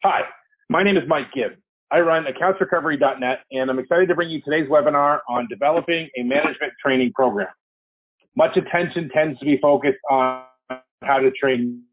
Hi, my name is Mike Gibb. I run accountsrecovery.net, and I'm excited to bring you today's webinar on developing a management training program. Much attention tends to be focused on how to train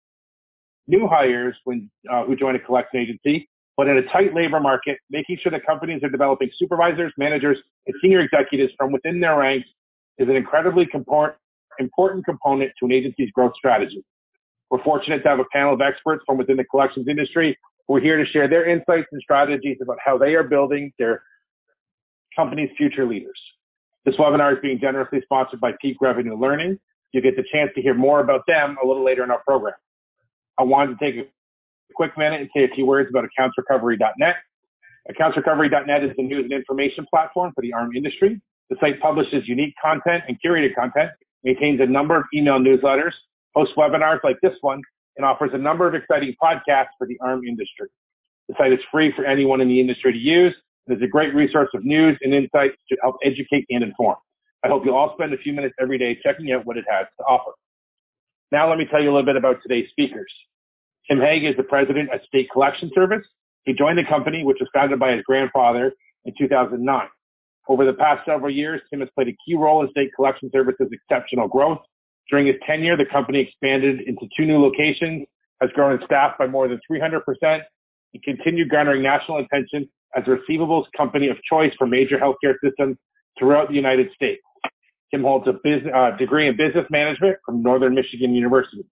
new hires who join a collection agency, but in a tight labor market, making sure that companies are developing supervisors, managers, and senior executives from within their ranks is an incredibly important component to an agency's growth strategy. We're fortunate to have a panel of experts from within the collections industry who are here to share their insights and strategies about how they are building their company's future leaders. This webinar is being generously sponsored by Peak Revenue Learning. You get the chance to hear more about them a little later in our program. I wanted to take a quick minute and say a few words about accountsrecovery.net. Accountsrecovery.net is the news and information platform for the ARM industry. The site publishes unique content and curated content, maintains a number of email newsletters, hosts webinars like this one, and offers a number of exciting podcasts for the ARM industry. The site is free for anyone in the industry to use. It is a great resource of news and insights to help educate and inform. I hope you'll all spend a few minutes every day checking out what it has to offer. Now let me tell you a little bit about today's speakers. Tim Hague is the president of State Collection Service. He joined the company, which was founded by his grandfather in 2009. Over the past several years, Tim has played a key role in State Collection Service's exceptional growth. During his tenure, the company expanded into 2 new locations, has grown its staff by more than 300%, and continued garnering national attention as a receivables company of choice for major healthcare systems throughout the United States. Tim holds a degree in business management from Northern Michigan University.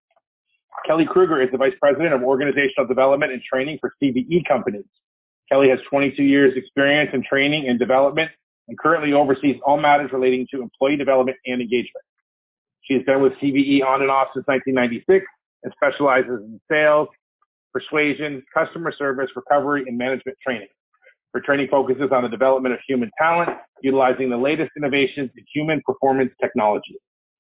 Kelly Kruger is the Vice President of Organizational Development and Training for CBE Companies. Kelly has 22 years experience in training and development and currently oversees all matters relating to employee development and engagement. She has been with CBE on and off since 1996 and specializes in sales, persuasion, customer service, recovery, and management training. Her training focuses on the development of human talent, utilizing the latest innovations in human performance technology.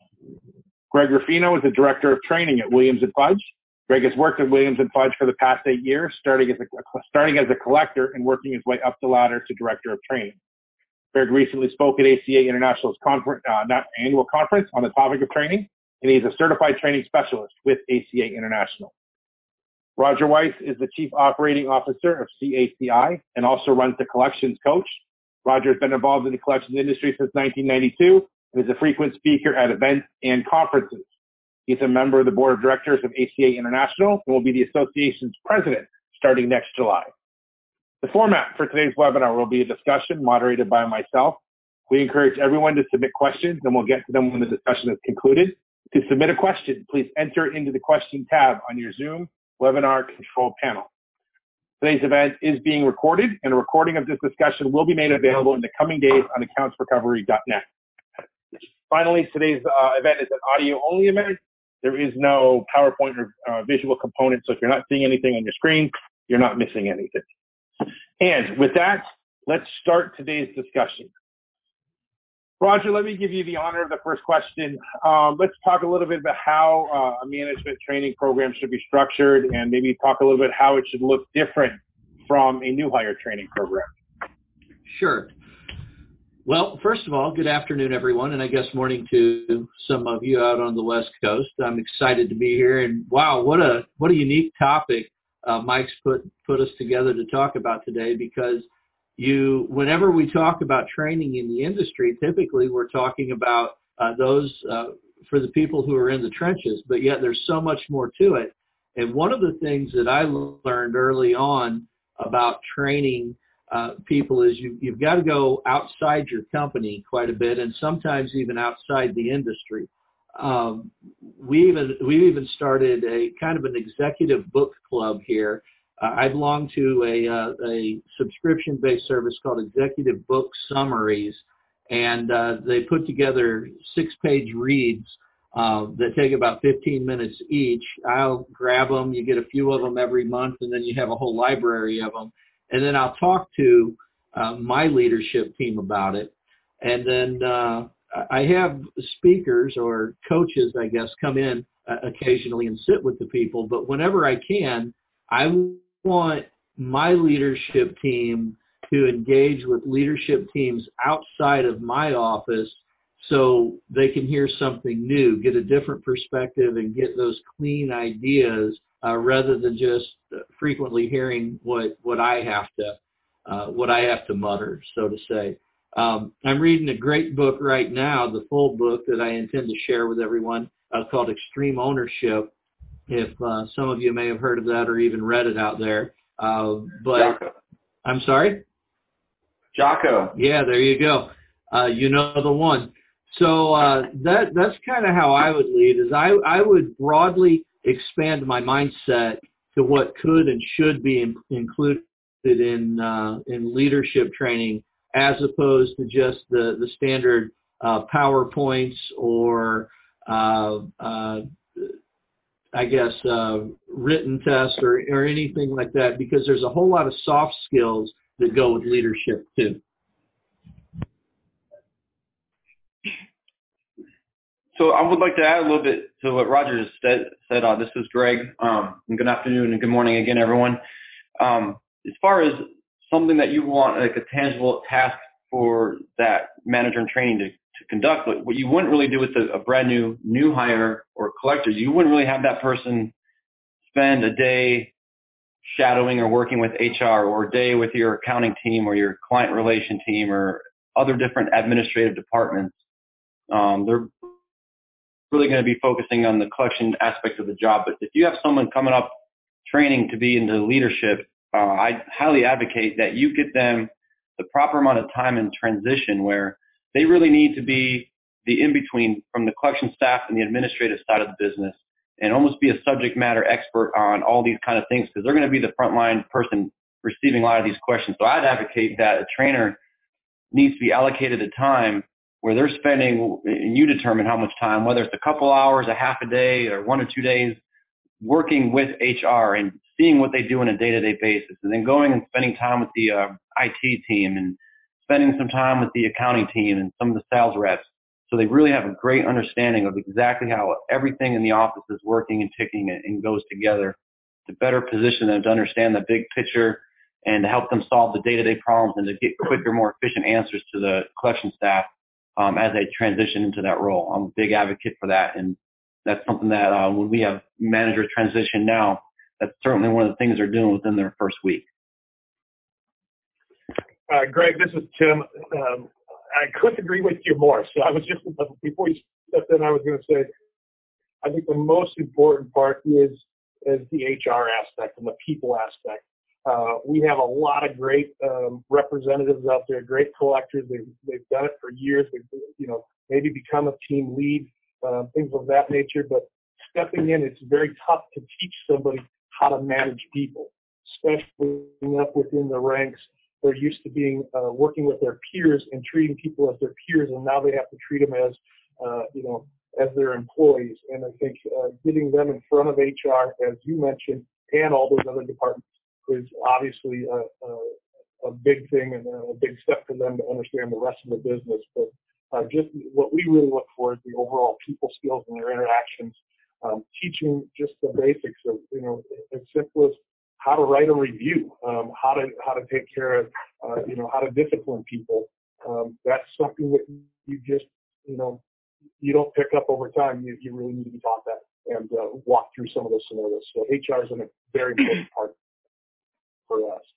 Greg Ruffino is the Director of Training at Williams & Fudge. Greg has worked at Williams & Fudge for the past 8 years, starting as a collector and working his way up the ladder to Director of Training. Greg recently spoke at ACA International's annual conference on the topic of training, and he is a certified training specialist with ACA International. Roger Weiss is the Chief Operating Officer of CACI and also runs the Collections Coach. Roger has been involved in the collections industry since 1992 and is a frequent speaker at events and conferences. He's a member of the Board of Directors of ACA International and will be the association's president starting next July. The format for today's webinar will be a discussion moderated by myself. We encourage everyone to submit questions, and we'll get to them when the discussion is concluded. To submit a question, please enter it into the question tab on your Zoom webinar control panel. Today's event is being recorded, and a recording of this discussion will be made available in the coming days on accountsrecovery.net. Finally, today's event is an audio-only event. There is no PowerPoint or visual component, so if you're not seeing anything on your screen, you're not missing anything. And with that, let's start today's discussion. Roger, let me give you the honor of the first question. Let's talk a little bit about how a management training program should be structured and maybe talk a little bit how it should look different from a new hire training program. Sure. Well, first of all, good afternoon, everyone, and I guess morning to some of you out on the West Coast. I'm excited to be here, and wow, what a unique topic Mike's put us together to talk about today, because whenever we talk about training in the industry, typically we're talking about those for the people who are in the trenches, but yet there's so much more to it. And one of the things that I learned early on about training people is you've got to go outside your company quite a bit, and sometimes even outside the industry. We even started a kind of an executive book club here. I belong to a subscription-based service called Executive Book Summaries, and they put together 6-page reads that take about 15 minutes each. I'll grab them. You get a few of them every month, and then you have a whole library of them. And then I'll talk to my leadership team about it. And then I have speakers or coaches, I guess, come in occasionally and sit with the people. But whenever I can, I want my leadership team to engage with leadership teams outside of my office so they can hear something new, get a different perspective, and get those clean ideas rather than just frequently hearing what I have to mutter, so to say. I'm reading a great book right now, the full book that I intend to share with everyone, called Extreme Ownership. If some of you may have heard of that or even read it out there. But Jocko. I'm sorry? Jocko. Yeah, there you go. You know the one. So that's kind of how I would lead, is I would broadly expand my mindset to what could and should be included in leadership training, as opposed to just the standard PowerPoints or I guess written tests or anything like that, because there's a whole lot of soft skills that go with leadership too. So I would like to add a little bit to what Roger just said. This is Greg. And good afternoon and good morning again, everyone. As far as something that you want, like a tangible task for that manager in training to conduct, but what you wouldn't really do with a brand new hire or collector, you wouldn't really have that person spend a day shadowing or working with HR, or a day with your accounting team or your client relation team or other different administrative departments. They're really going to be focusing on the collection aspect of the job. But if you have someone coming up training to be into leadership, I highly advocate that you get them the proper amount of time in transition, where they really need to be the in-between from the collection staff and the administrative side of the business, and almost be a subject matter expert on all these kind of things, because they're going to be the frontline person receiving a lot of these questions. So I'd advocate that a trainer needs to be allocated a time where they're spending, and you determine how much time, whether it's a couple hours, a half a day, or 1 or 2 days, working with HR and seeing what they do on a day-to-day basis, and then going and spending time with the IT team and spending some time with the accounting team and some of the sales reps. So they really have a great understanding of exactly how everything in the office is working and ticking and goes together, to better position them to understand the big picture and to help them solve the day-to-day problems and to get quicker, more efficient answers to the collection staff as they transition into that role. I'm a big advocate for that, and that's something that when we have managers transition now, that's certainly one of the things they're doing within their first week. Greg, this is Tim. I couldn't agree with you more. So I was just, before you stepped in, I was going to say, I think the most important part is the HR aspect and the people aspect. We have a lot of great representatives out there, great collectors. They've done it for years. They've, maybe become a team lead, things of that nature. But stepping in, it's very tough to teach somebody how to manage people, especially up within the ranks. They're used to being working with their peers and treating people as their peers, and now they have to treat them as as their employees. And I think getting them in front of HR, as you mentioned, and all those other departments is obviously a big thing and a big step for them to understand the rest of the business. But just what we really look for is the overall people skills and their interactions, teaching just the basics of, as simple as how to write a review, how to take care of, how to discipline people. That's something that you just, you don't pick up over time. You really need to be taught that and walk through some of those scenarios. So HR is a very important part for us.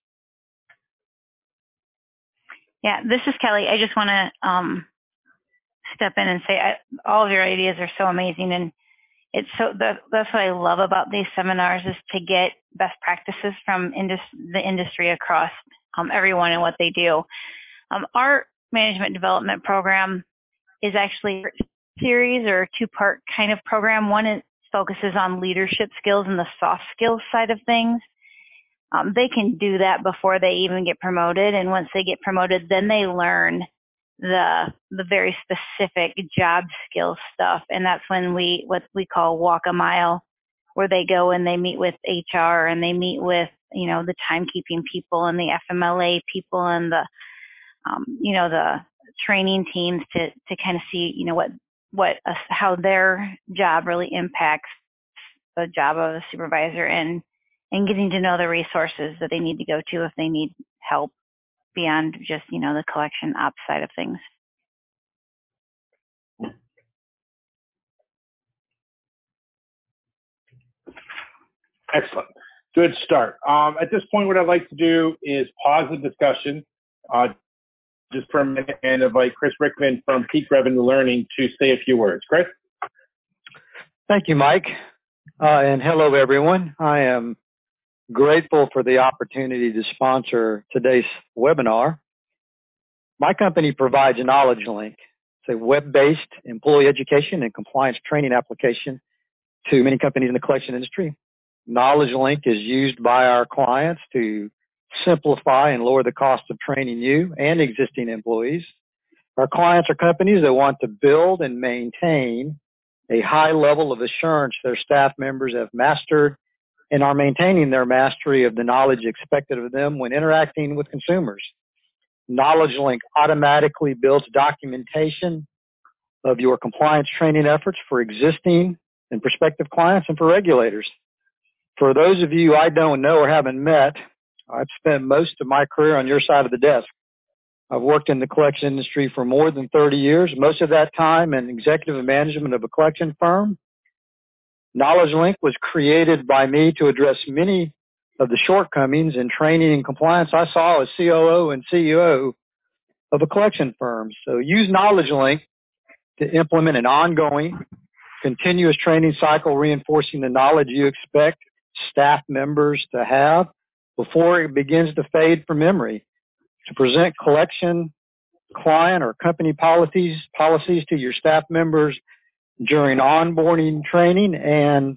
Yeah, this is Kelly. I just want to step in and say all of your ideas are so amazing, and it's that's what I love about these seminars, is to get best practices from the industry across everyone and what they do. Our management development program is actually a series or a two-part kind of program. One focuses on leadership skills and the soft skills side of things. They can do that before they even get promoted, and once they get promoted, then they learn the very specific job skill stuff, and that's when what we call walk a mile, where they go and they meet with HR and they meet with the timekeeping people and the FMLA people and the the training teams to kind of see how their job really impacts the job of a supervisor, and getting to know the resources that they need to go to if they need help beyond just, the collection ops side of things. Excellent. Good start. At this point, what I'd like to do is pause the discussion just for a minute and invite Chris Rickman from Peak Revenue Learning to say a few words. Chris? Thank you, Mike. And hello, everyone. I am grateful for the opportunity to sponsor today's webinar. My company provides Knowledge Link. It's a web-based employee education and compliance training application to many companies in the collection industry. Knowledge Link is used by our clients to simplify and lower the cost of training new and existing employees. Our clients are companies that want to build and maintain a high level of assurance their staff members have mastered and are maintaining their mastery of the knowledge expected of them when interacting with consumers. Knowledge Link automatically builds documentation of your compliance training efforts for existing and prospective clients and for regulators. For those of you I don't know or haven't met, I've spent most of my career on your side of the desk. I've worked in the collection industry for more than 30 years, most of that time in executive management of a collection firm. Knowledge Link was created by me to address many of the shortcomings in training and compliance I saw as COO and CEO of a collection firm. So use Knowledge Link to implement an ongoing, continuous training cycle reinforcing the knowledge you expect staff members to have before it begins to fade from memory, to present collection, client, or company policies to your staff members during onboarding training and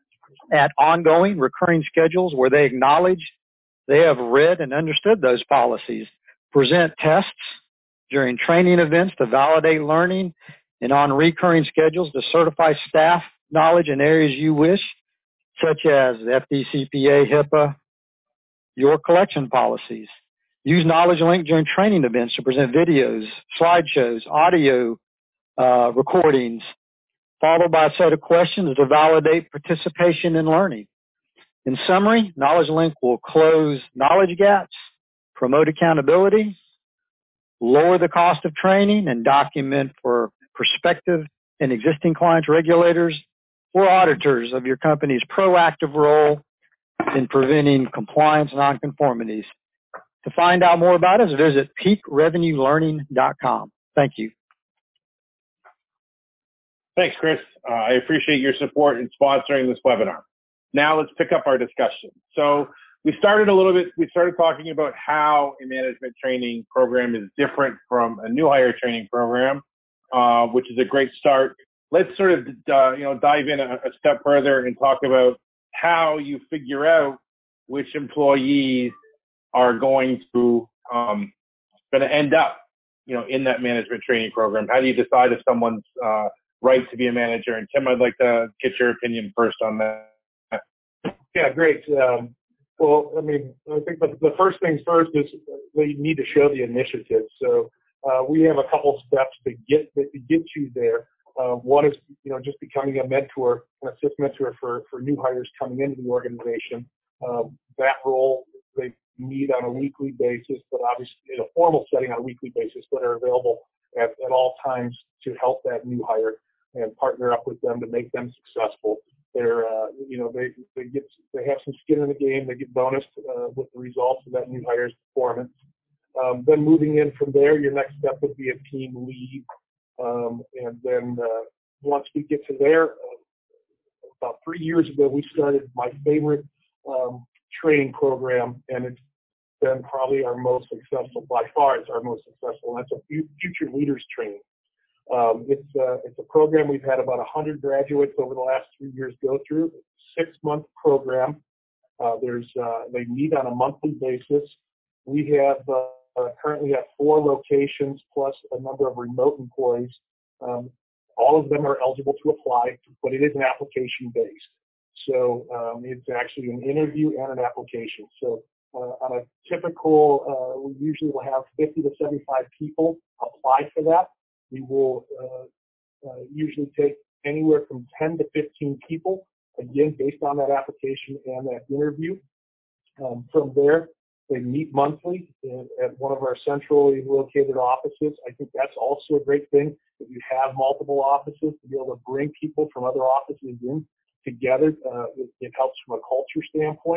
at ongoing recurring schedules where they acknowledge they have read and understood those policies. Present tests during training events to validate learning and on recurring schedules to certify staff knowledge in areas you wish, such as FDCPA, HIPAA, your collection policies. Use Knowledge Link during training events to present videos, slideshows, audio recordings, followed by a set of questions to validate participation in learning. In summary, Knowledge Link will close knowledge gaps, promote accountability, lower the cost of training, and document for prospective and existing clients, regulators, or auditors of your company's proactive role in preventing compliance nonconformities. To find out more about us, visit peakrevenuelearning.com. Thank you. Thanks, Chris. I appreciate your support in sponsoring this webinar. Now let's pick up our discussion. So we started talking about how a management training program is different from a new hire training program, which is a great start. Let's sort of dive in a step further and talk about how you figure out which employees are going to end up in that management training program. How do you decide if someone's right to be a manager? And Tim, I'd like to get your opinion first on that. Yeah, great. Well, I mean, I think the first things first is they need to show the initiative. So we have a couple steps to get you there. One is, just becoming a mentor, an assist mentor for new hires coming into the organization. That role they meet on a weekly basis, but obviously in a formal setting on a weekly basis, but are available at all times to help that new hire and partner up with them to make them successful. They're, they have some skin in the game. They get bonused with the results of that new hire's performance. Then moving in from there, your next step would be a team lead. And then once we get to there, about 3 years ago, we started my favorite training program, and it's been probably our most successful, by far it's our most successful, and that's a future leaders training. It's a program we've had about 100 graduates over the last 3 years go through. It's a 6-month program. They meet on a monthly basis. We have currently have 4 locations plus a number of remote employees. All of them are eligible to apply, but it is an application based. So it's actually an interview and an application. So on a typical, we usually will have 50 to 75 people apply for that. We will usually take anywhere from 10 to 15 people, again, based on that application and that interview. From there, they meet monthly at one of our centrally located offices. I think that's also a great thing. If you have multiple offices, to be able to bring people from other offices in together, it helps from a culture standpoint.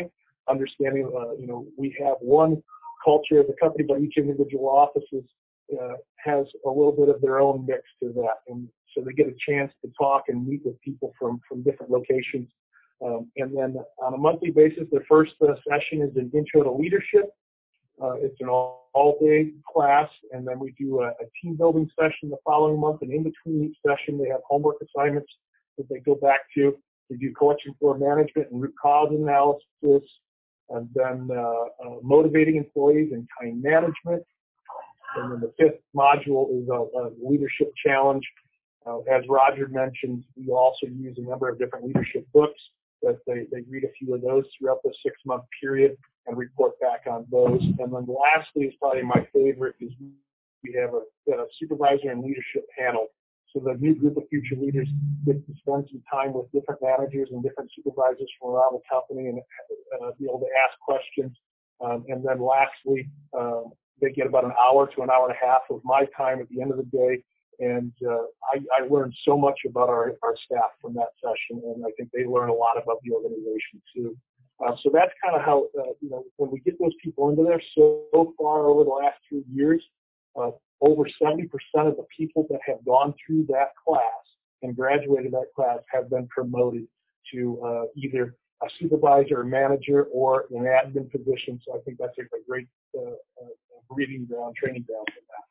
understanding, we have one culture of the company, but each individual offices has a little bit of their own mix to that. And so they get a chance to talk and meet with people from different locations. And then on a monthly basis, the first session is an intro to leadership. It's an all-day class, and then we do a team building session the following month. And in between each session, they have homework assignments that they go back to. We do collection floor management and root cause analysis, and then motivating employees and time management. And then the fifth module is a leadership challenge. As Roger mentioned, we also use a number of different leadership books that they read a few of those throughout the 6-month period and report back on those. And then lastly is probably my favorite is we have a supervisor and leadership panel. So the new group of future leaders get to spend some time with different managers and different supervisors from around the company and be able to ask questions. And then lastly, they get about an hour to an hour and a half of my time at the end of the day. And I learned so much about our staff from that session, and I think they learn a lot about the organization too. So that's kind of how, when we get those people into there, so far over the last 2 years, over 70% of the people that have gone through that class and graduated that class have been promoted to either a supervisor or manager or an admin position. So I think that's a great breeding ground, training ground for that.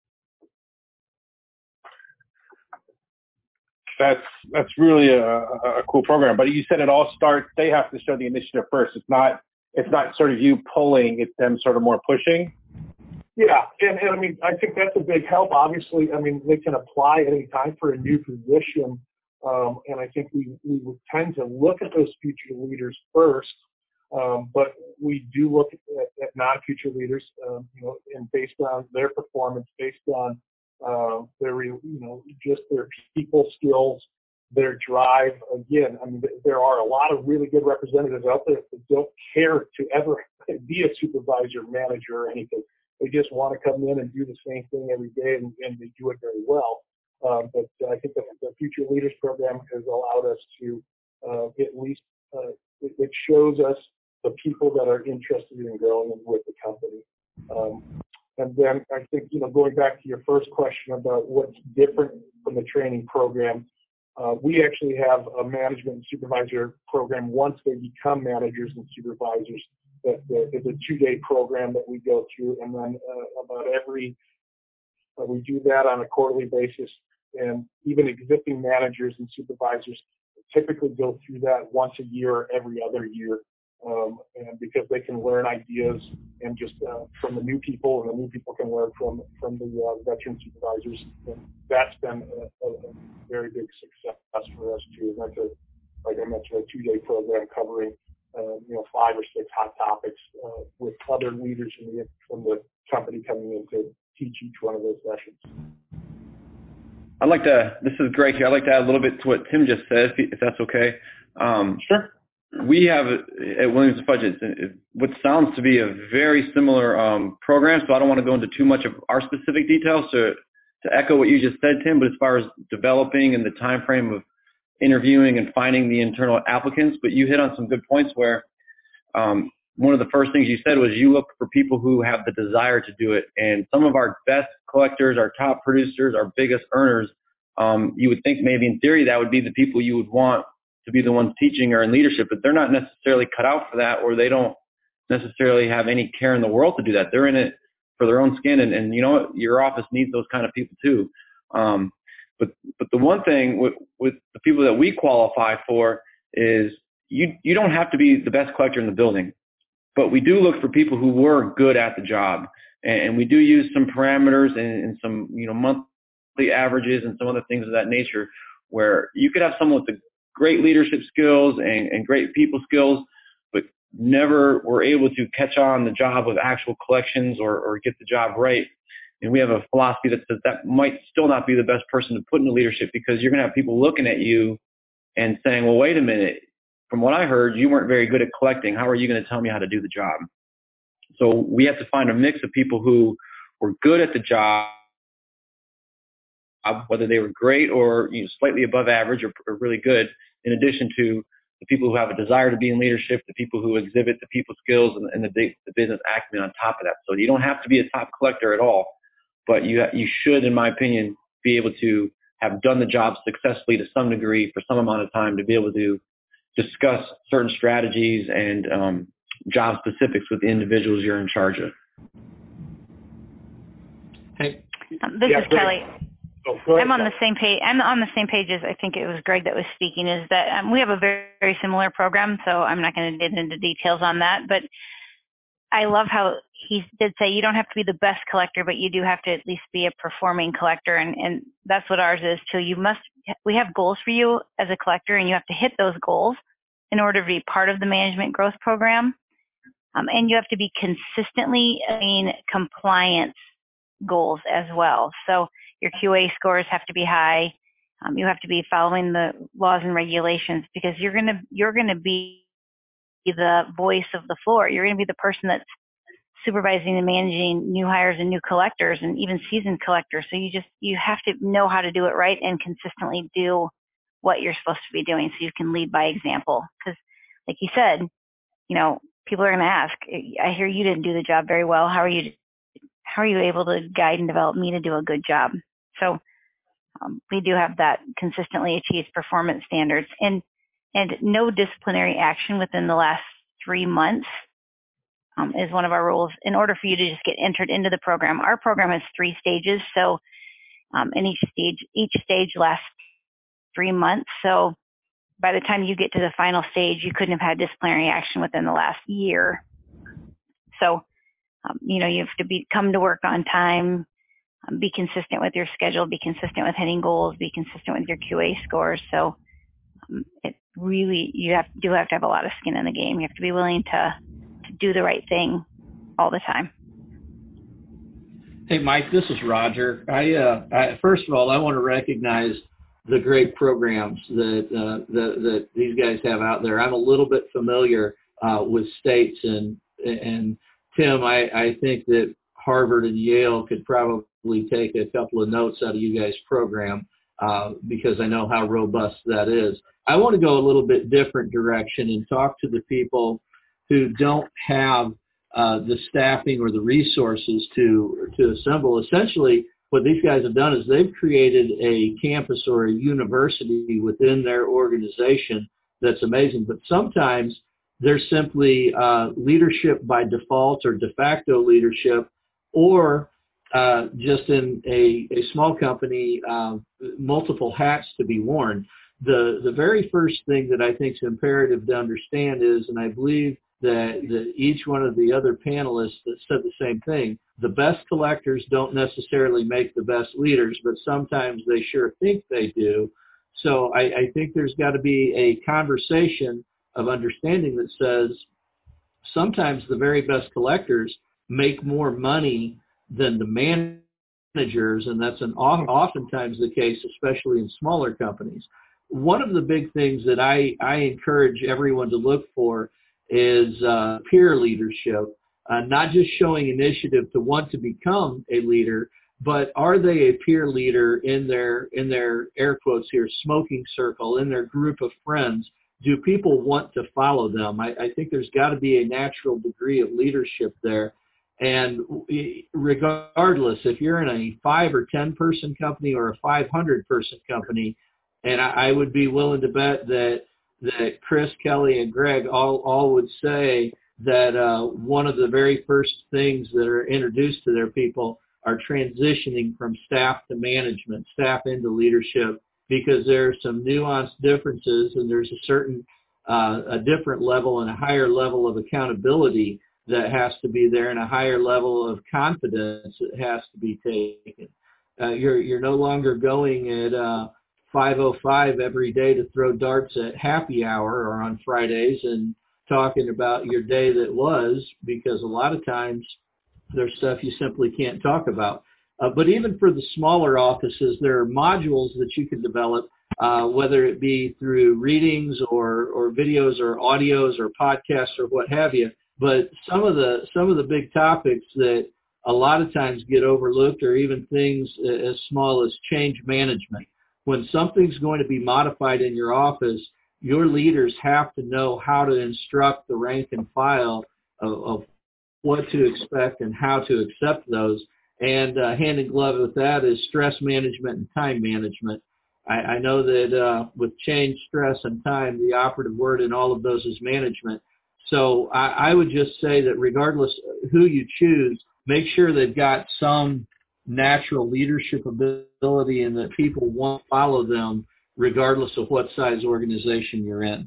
That's really a cool program. But you said it all starts, they have to show the initiative first. It's not sort of you pulling, it's them sort of more pushing. Yeah, and I mean, I think that's a big help. Obviously, I mean, they can apply at any time for a new position. And I think we would tend to look at those future leaders first. But we do look at non-future leaders, and based on their performance, based on their, just their people skills, their drive. Again, I mean, there are a lot of really good representatives out there that don't care to ever be a supervisor, manager, or anything. They just want to come in and do the same thing every day, and they do it very well. But I think the Future Leaders Program has allowed us to at least, it shows us the people that are interested in growing with the company. And then I think, going back to your first question about what's different from the training program, we actually have a management and supervisor program once they become managers and supervisors. That is a 2-day program that we go through, and then we do that on a quarterly basis. And even existing managers and supervisors typically go through that once a year or every other year. And because they can learn ideas and just from the new people, and the new people can learn from the veteran supervisors. And that's been a very big success for us too. And that's like I mentioned, a 2-day program covering 5 or 6 hot topics with other leaders from the company coming in to teach each one of those sessions. This is Greg here. I'd like to add a little bit to what Tim just said, if that's okay. Sure. We have at Williams & Fudge what sounds to be a very similar program, so I don't want to go into too much of our specific details to echo what you just said, Tim, but as far as developing and the time frame of interviewing and finding the internal applicants, but you hit on some good points where one of the first things you said was you look for people who have the desire to do it. And some of our best collectors, our top producers, our biggest earners, you would think maybe in theory that would be the people you would want to be the ones teaching or in leadership, but they're not necessarily cut out for that, or they don't necessarily have any care in the world to do that. They're in it for their own skin, and you know what? Your office needs those kind of people too. But the one thing with the people that we qualify for is you don't have to be the best collector in the building, but we do look for people who were good at the job, and we do use some parameters and some monthly averages and some other things of that nature, where you could have someone with the great leadership skills and great people skills, but never were able to catch on the job with actual collections or get the job right. And we have a philosophy that says that might still not be the best person to put into leadership, because you're going to have people looking at you and saying, well, wait a minute, from what I heard, you weren't very good at collecting. How are you going to tell me how to do the job? So we have to find a mix of people who were good at the job, whether they were great or slightly above average or really good, in addition to the people who have a desire to be in leadership, the people who exhibit the people skills and the business acumen on top of that. So you don't have to be a top collector at all, but you should, in my opinion, be able to have done the job successfully to some degree for some amount of time to be able to discuss certain strategies and job specifics with the individuals you're in charge of. Hey, this is Kelly. Oh, go ahead. I'm on the same page. I'm on the same page as I think it was Greg that was speaking. Is that we have a very, very similar program, so I'm not going to get into details on that. But I love how he did say you don't have to be the best collector, but you do have to at least be a performing collector, and that's what ours is too. We have goals for you as a collector, and you have to hit those goals in order to be part of the management growth program. And you have to be consistently meeting compliance goals as well. So your QA scores have to be high. You have to be following the laws and regulations, because you're gonna be the voice of the floor. You're gonna be the person that's supervising and managing new hires and new collectors and even seasoned collectors. So you have to know how to do it right and consistently do what you're supposed to be doing, so you can lead by example. Because like you said, people are going to ask, I hear you didn't do the job very well. How are you able to guide and develop me to do a good job? So we do have that consistently achieves performance standards, and no disciplinary action within the last 3 months is one of our rules in order for you to just get entered into the program. Our program has 3 stages. So and each stage lasts 3 months. So by the time you get to the final stage, you couldn't have had disciplinary action within the last year. So, you have to come to work on time, be consistent with your schedule, be consistent with hitting goals, be consistent with your QA scores. So it really, you do have to have a lot of skin in the game. You have to be willing to do the right thing all the time. Hey, Mike, this is Roger. I first of all, I want to recognize the great programs that these guys have out there. I'm a little bit familiar with states, and Tim, I think that Harvard and Yale could probably take a couple of notes out of you guys' program because I know how robust that is. I want to go a little bit different direction and talk to the people who don't have the staffing or the resources to assemble. Essentially, what these guys have done is they've created a campus or a university within their organization that's amazing. But sometimes there's simply leadership by default or de facto leadership, or just in a small company, multiple hats to be worn. The very first thing that I think is imperative to understand is, and I believe that each one of the other panelists that said the same thing, the best collectors don't necessarily make the best leaders, but sometimes they sure think they do. So I think there's got to be a conversation of understanding that says sometimes the very best collectors make more money than the managers, and that's oftentimes the case, especially in smaller companies. One of the big things that I encourage everyone to look for is peer leadership, not just showing initiative to want to become a leader, but are they a peer leader in their air quotes here, smoking circle, in their group of friends? Do people want to follow them? I think there's got to be a natural degree of leadership there. And regardless, if you're in a 5 or 10 person company or a 500 person company, and I would be willing to bet that Chris, Kelly, and Greg all would say that one of the very first things that are introduced to their people are transitioning from staff to management, staff into leadership, because there are some nuanced differences, and there's a certain a different level and a higher level of accountability that has to be there, and a higher level of confidence that has to be taken. You're no longer going at 5:05 every day to throw darts at happy hour or on Fridays and talking about your day that was, because a lot of times there's stuff you simply can't talk about. But even for the smaller offices, there are modules that you can develop, whether it be through readings or videos or audios or podcasts or what have you. But some of the big topics that a lot of times get overlooked are even things as small as change management. When something's going to be modified in your office, your leaders have to know how to instruct the rank and file of what to expect and how to accept those. And hand in glove with that is stress management and time management. I know that with change, stress, and time, the operative word in all of those is management. So I would just say that regardless who you choose, make sure they've got some natural leadership ability and that people won't follow them regardless of what size organization you're in.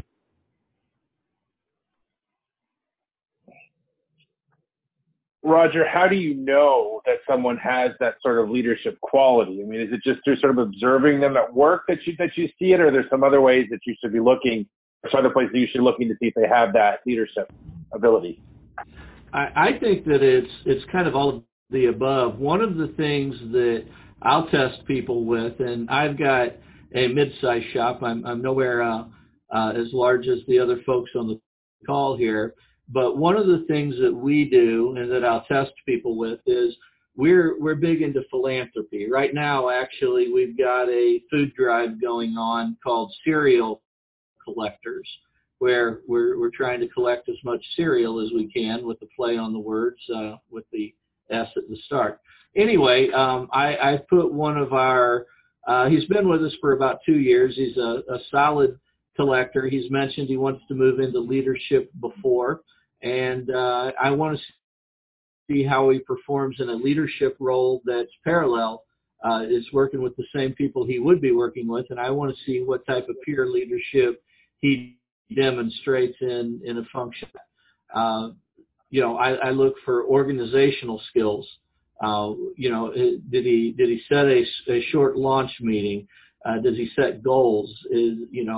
Roger, how do you know that someone has that sort of leadership quality? I mean, is it just through sort of observing them at work that you see it, or there's some other ways that you should be looking, or some other places you should be looking to see if they have that leadership ability? I think that it's kind of all of the above. One of the things that I'll test people with, and I've got a mid-sized shop. I'm nowhere as large as the other folks on the call here. But one of the things that we do and that I'll test people with is we're big into philanthropy. Right now, actually, we've got a food drive going on called Cereal Collectors, where we're trying to collect as much cereal as we can with the play on the words with the S at the start. Anyway, I put one of our, he's been with us for about 2 years. He's a solid collector. He's mentioned he wants to move into leadership before, and I want to see how he performs in a leadership role that's parallel. Is working with the same people he would be working with, and I want to see what type of peer leadership he demonstrates in a function. I look for organizational skills. Did he set a short launch meeting? Does he set goals? Is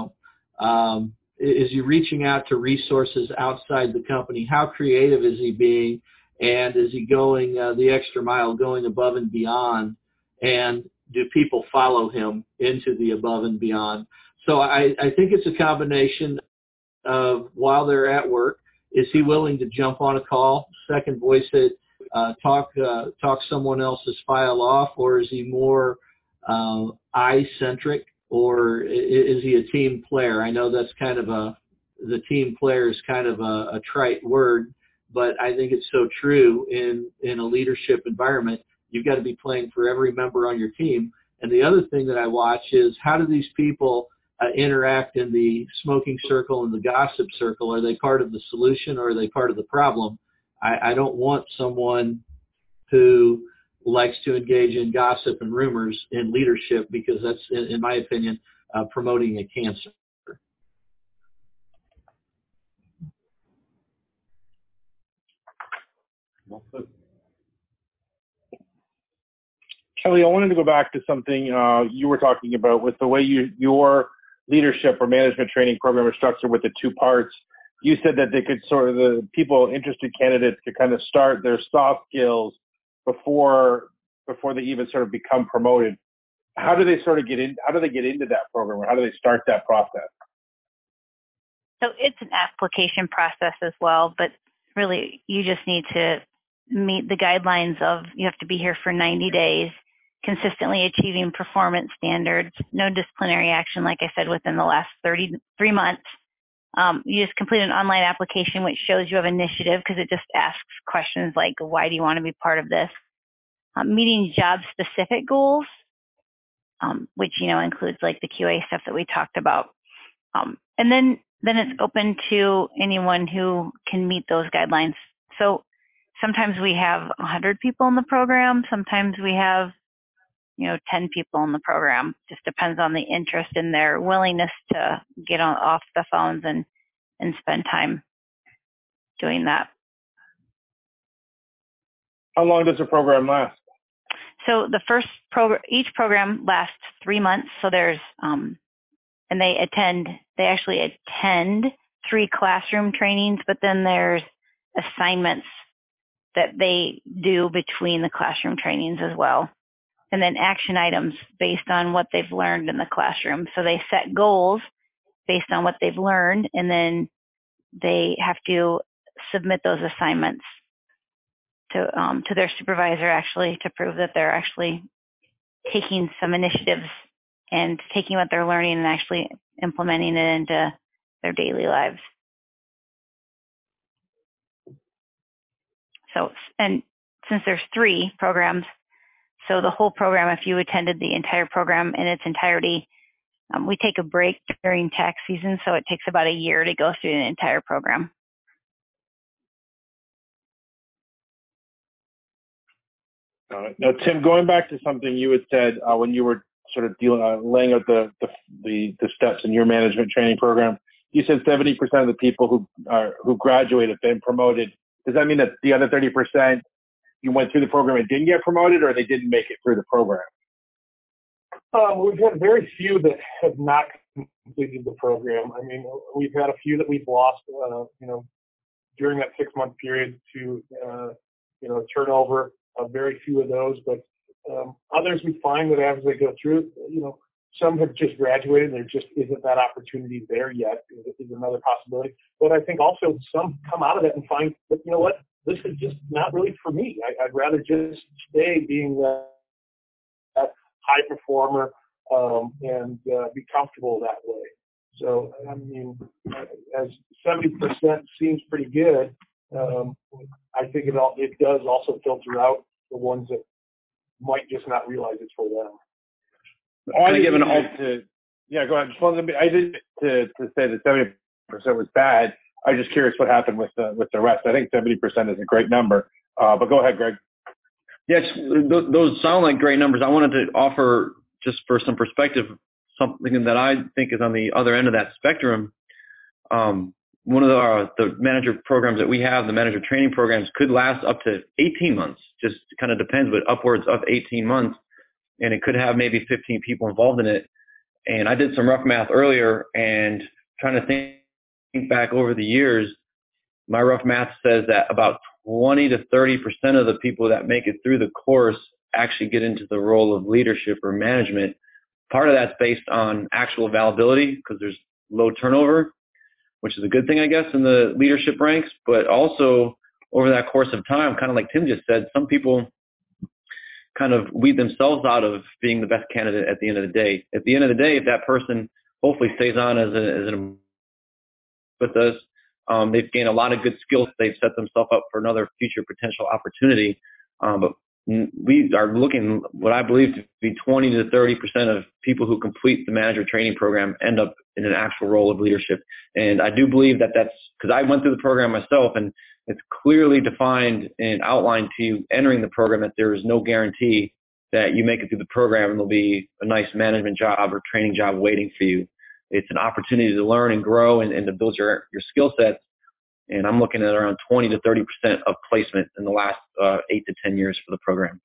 he reaching out to resources outside the company? How creative is he being? And is he going the extra mile, going above and beyond? And do people follow him into the above and beyond? So I think it's a combination of while they're at work, is he willing to jump on a call, second voice it, talk someone else's file off, or is he more I-centric, or is he a team player? I know that's kind of the team player is kind of a trite word, but I think it's so true in a leadership environment. You've got to be playing for every member on your team. And the other thing that I watch is how do these people interact in the smoking circle and the gossip circle? Are they part of the solution or are they part of the problem? I don't want someone who likes to engage in gossip and rumors in leadership, because that's, in my opinion, promoting a cancer. Kelly, I wanted to go back to something you were talking about with the way your leadership or management training program is structured with the two parts. You said that they could the people, interested candidates, could kind of start their soft skills before they even sort of become promoted. How do they get into that program, or how do they start that process? So it's an application process as well, but really you just need to meet the guidelines of you have to be here for 90 days, consistently achieving performance standards, no disciplinary action, like I said, within the last 33 months. You just complete an online application which shows you have initiative, because it just asks questions like, why do you want to be part of this? Meeting job-specific goals, which, includes like the QA stuff that we talked about. And then it's open to anyone who can meet those guidelines. So sometimes we have 100 people in the program. Sometimes we have, 10 people in the program. Just depends on the interest and their willingness to get off the phones and spend time doing that. How long does the program last? So the first each program lasts 3 months. So there's, and they actually attend 3 classroom trainings, but then there's assignments that they do between the classroom trainings as well. And then action items based on what they've learned in the classroom. So they set goals based on what they've learned, and then they have to submit those assignments to their supervisor, actually, to prove that they're actually taking some initiatives and taking what they're learning and actually implementing it into their daily lives. So, and since there's 3 programs, so the whole program, if you attended the entire program in its entirety, we take a break during tax season, so it takes about a year to go through the entire program. Now, Tim, going back to something you had said when you were sort of laying out the steps in your management training program, you said 70% of the people who graduate have been promoted. Does that mean that the other 30% you went through the program and didn't get promoted, or they didn't make it through the program? We've had very few that have not completed the program. I mean, we've had a few that we've lost, during that 6-month period to, turnover. Very few of those, but others we find that as they go through, some have just graduated and there just isn't that opportunity there yet, is another possibility. But I think also some come out of it and find that, you know what, this is just not really for me. I'd rather just stay being that high performer and be comfortable that way. So, I mean, as 70% seems pretty good, I think it does also filter out the ones that might just not realize it's for them. I go ahead. I didn't to say that 70% was bad. I was just curious what happened with the rest. I think 70% is a great number. But go ahead, Greg. Yes, those sound like great numbers. I wanted to offer, just for some perspective, something that I think is on the other end of that spectrum. One of the manager programs that we have, the manager training programs, could last up to 18 months. Just kind of depends, but upwards of 18 months. And it could have maybe 15 people involved in it. And I did some rough math earlier and trying to think back over the years, my rough math says that about 20 to 30% of the people that make it through the course actually get into the role of leadership or management. Part of that's based on actual availability because there's low turnover, which is a good thing, I guess, in the leadership ranks. But also over that course of time, kind of like Tim just said, some people kind of weed themselves out of being the best candidate at the end of the day. At the end of the day, if that person hopefully stays on as with us, they've gained a lot of good skills. They've set themselves up for another future potential opportunity. But we are looking, what I believe to be 20 to 30% of people who complete the manager training program end up in an actual role of leadership. And I do believe that that's because I went through the program myself, and it's clearly defined and outlined to you entering the program that there is no guarantee that you make it through the program and there'll be a nice management job or training job waiting for you. It's an opportunity to learn and grow and to build your skill sets. And I'm looking at around 20 to 30% of placement in the last 8 to 10 years for the program.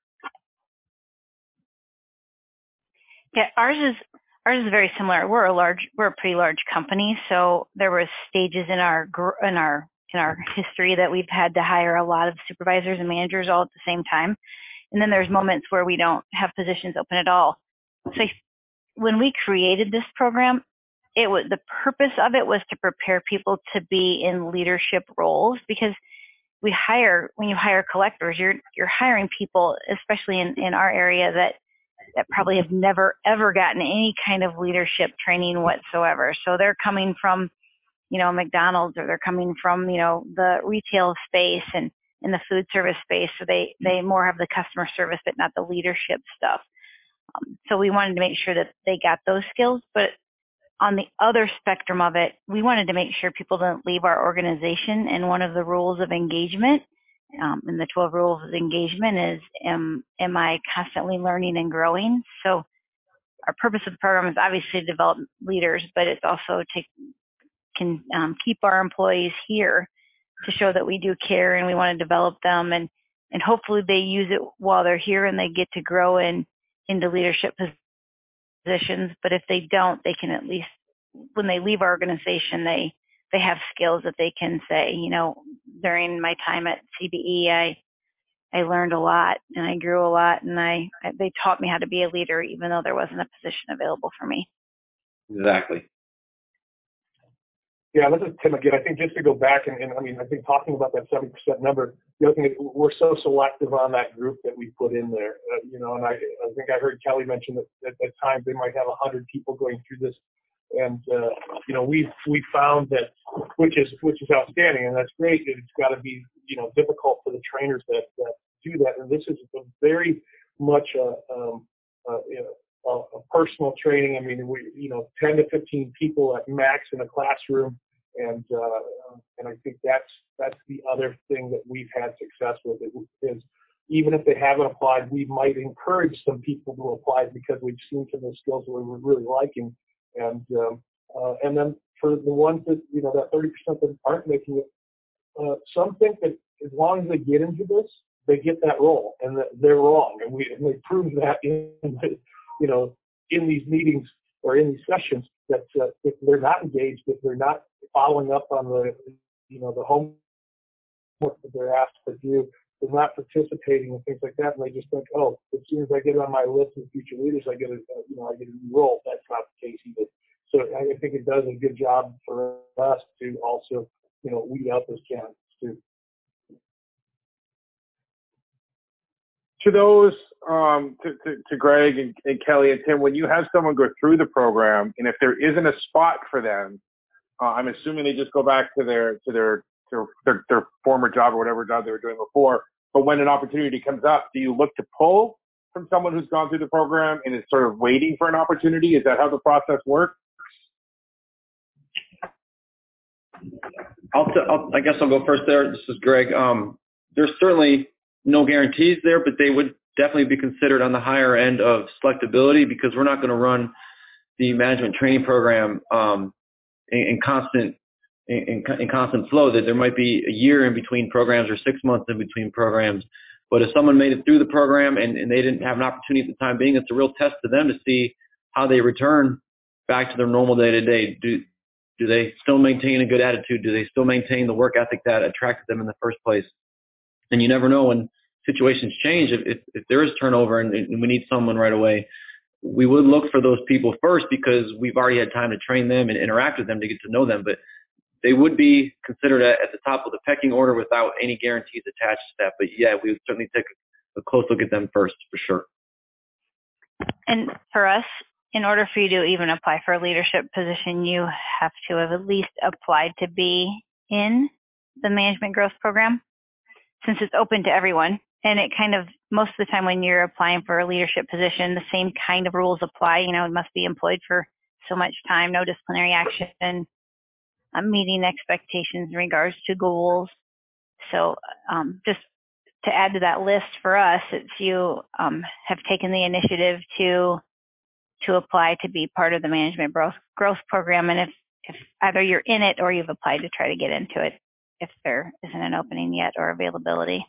Yeah, ours is very similar. We're a pretty large company, so there were stages in our history that we've had to hire a lot of supervisors and managers all at the same time, and then there's moments where we don't have positions open at all. So when we created this program, the purpose of it was to prepare people to be in leadership roles, because when you hire collectors, you're hiring people, especially in our area, that probably have never ever gotten any kind of leadership training whatsoever. So they're coming from, McDonald's, or they're coming from, the retail space and in the food service space. So they more have the customer service, but not the leadership stuff. So we wanted to make sure that they got those skills. But on the other spectrum of it, we wanted to make sure people didn't leave our organization. And one of the rules of engagement, and the 12 rules of engagement, is am I constantly learning and growing? So our purpose of the program is obviously to develop leaders, but it's also to keep our employees here to show that we do care and we want to develop them, and hopefully they use it while they're here and they get to grow into leadership positions. But if they don't, they can at least, when they leave our organization, they have skills that they can say, during my time at CBE, I learned a lot and I grew a lot, and they taught me how to be a leader, even though there wasn't a position available for me. Exactly. Yeah, this is Tim again. I think just to go back and I mean, I think talking about that 70% number, the other thing is we're so selective on that group that we put in there. And I think I heard Kelly mention that at times they might have 100 people going through this. And, we found that, which is outstanding, and that's great. It's got to be, difficult for the trainers that do that. And this is a very much a personal training. I mean, 10 to 15 people at max in a classroom. And I think that's the other thing that we've had success with is even if they haven't applied, we might encourage some people to apply because we've seen some of the skills that we're really liking. And then for the ones that, that 30% that aren't making it, some think that as long as they get into this, they get that role, and that they're wrong. And they prove that in these meetings or in these sessions that if they're not engaged, if they're not following up on the homework that they're asked to do, they're not participating and things like that, and they just think, oh, as soon as I get on my list of future leaders, I get a new role. That's not the case either. So I think it does a good job for us to also, weed out those candidates too. To those, to Greg and Kelly and Tim, when you have someone go through the program, and if there isn't a spot for them, I'm assuming they just go back to their former job or whatever job they were doing before. But when an opportunity comes up, do you look to pull from someone who's gone through the program and is sort of waiting for an opportunity? Is that how the process works? I guess I'll go first there. This is Greg. There's certainly no guarantees there, but they would definitely be considered on the higher end of selectability because we're not going to run the management training program in constant flow. That there might be a year in between programs or 6 months in between programs. But if someone made it through the program and they didn't have an opportunity at the time being, it's a real test to them to see how they return back to their normal day-to-day. Do they still maintain a good attitude? Do they still maintain the work ethic that attracted them in the first place? And you never know when situations change. If there is turnover and we need someone right away, we would look for those people first because we've already had time to train them and interact with them to get to know them. But they would be considered at the top of the pecking order without any guarantees attached to that. But yeah, we would certainly take a close look at them first for sure. And for us, in order for you to even apply for a leadership position, you have to have at least applied to be in the management growth program, since it's open to everyone. And it kind of, most of the time when you're applying for a leadership position, the same kind of rules apply. It must be employed for so much time, no disciplinary action, meeting expectations in regards to goals. So just to add to that list for us, it's you have taken the initiative to apply to be part of the management growth program. And if either you're in it or you've applied to try to get into it, if there isn't an opening yet or availability.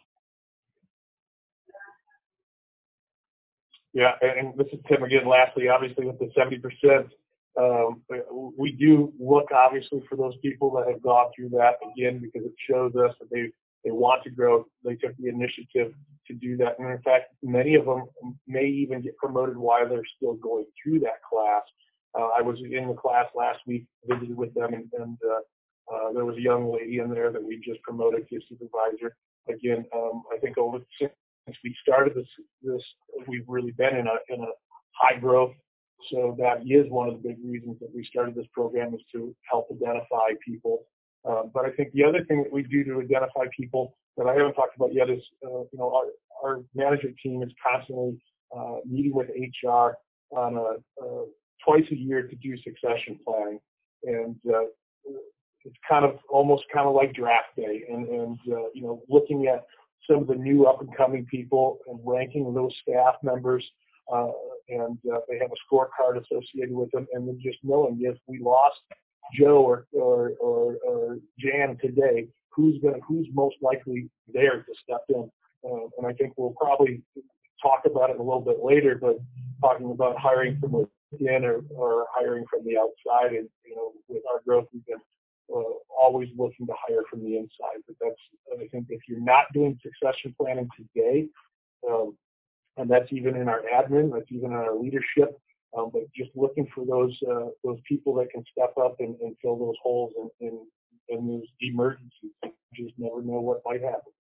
Yeah, and this is Tim again. Lastly, obviously with the 70%, we do look obviously for those people that have gone through that again because it shows us that they want to grow. They took the initiative to do that, and in fact, many of them may even get promoted while they're still going through that class. I was in the class last week, visited with them, and there was a young lady in there that we just promoted to supervisor. Again, I think since we started this, we've really been in a high growth. So that is one of the big reasons that we started this program, is to help identify people. But I think the other thing that we do to identify people that I haven't talked about yet is, our management team is constantly meeting with HR on twice a year to do succession planning, and it's almost like draft day, and looking at some of the new up and coming people and ranking those staff members, and they have a scorecard associated with them, and then just knowing if we lost Joe or Jan today, who's most likely there to step in. And I think we'll probably talk about it a little bit later, but talking about hiring from within or hiring from the outside, and with our growth, we've been always looking to hire from the inside. But I think if you're not doing succession planning today, and that's even in our admin, that's even in our leadership, but just looking for those people that can step up and fill those holes in those emergencies. You just never know what might happen.